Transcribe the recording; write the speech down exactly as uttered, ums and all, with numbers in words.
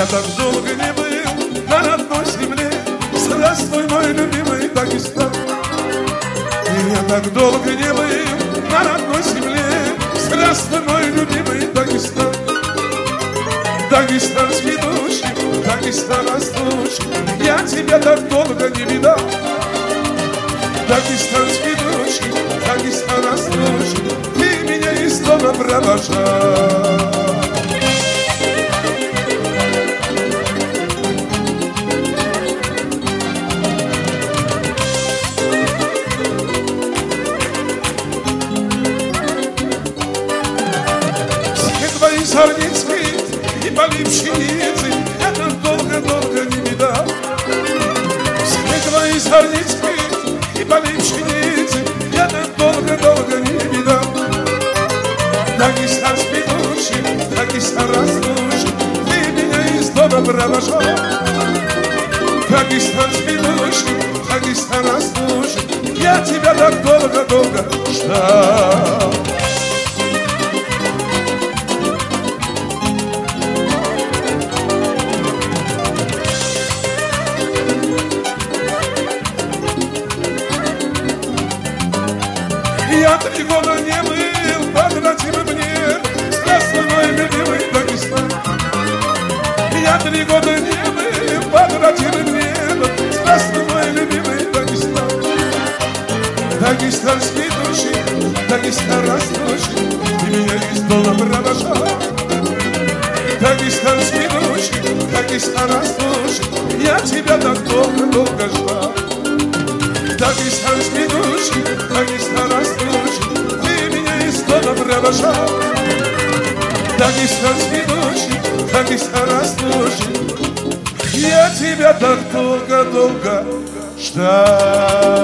Я так долго не был на родной земле. Здравствуй, мой любимый Дагестан. Я так долго не был на родной земле. Здравствуй, мой любимый Дагестан. Дагестанский душик, Дагестан растущий, я тебя так долго не видал. Дагестанский душик, Дагестан растущий, ты меня из дома провожал. Зорницкий и поли пшеницы я так долго-долго не видал. Все твои зорницкие и поли пшеницы я так долго-долго не видал. Дагестанский душик, Дагестан растущий, ты меня из дома провожал. Дагестанский душик, Дагестан растущий, я тебя так долго-долго ждал. Я три года не был под родимым небом. Здравствуй, мой любимый Дагестан. Я три года не был под родимым небом. Здравствуй, мой любимый Дагестан. Дагестанский душик, Дагестан растущий, ты меня из дома провожал. Дагестанский душик, Дагестан растущий, я тебя так долго-долго ждал. Дагестанский душик, Дагестан растущий, ты меня из дома провожал. Дагестанский душик, Дагестан растущий, я тебя так долго-долго ждал.